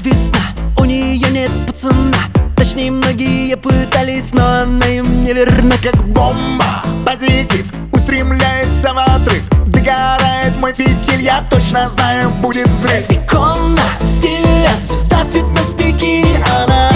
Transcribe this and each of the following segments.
весна, у нее нет пацана. Точнее, многие пытались, но она им не верна. Как бомба, позитив устремляется в отрыв. Догорает мой фитиль, я точно знаю, будет взрыв. Икона стиля, звезда фитнес-бикини, она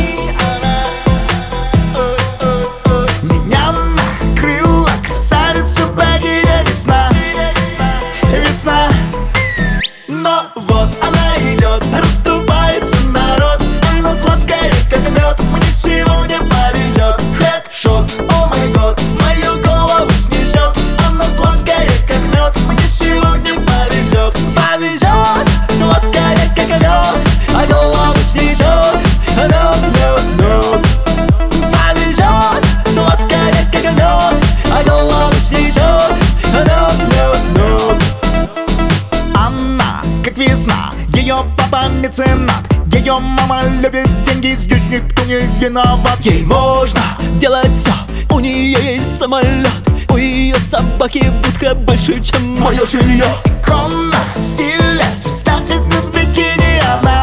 меня накрыла красавица богиня весна. Весна. но вот она идет, расступается народ. Она сладкая, как мед, мне сегодня повезет. Хэдшот, о май год, Мою голову снесет. Она сладкая, как мед, мне сегодня повезет. повезет, сладкая, как мед, а голову снесет. Мед. Повезет, сладкая, как мед, а голову снесет. Мед. Она, как весна, ее папа меценат. Ее мама любит деньги, здесь никто не виноват. Ей можно делать все, у нее есть самолет. У ее собаки будка больше, чем мое жилье. Икона стиля, звезда фитнес-бикини, она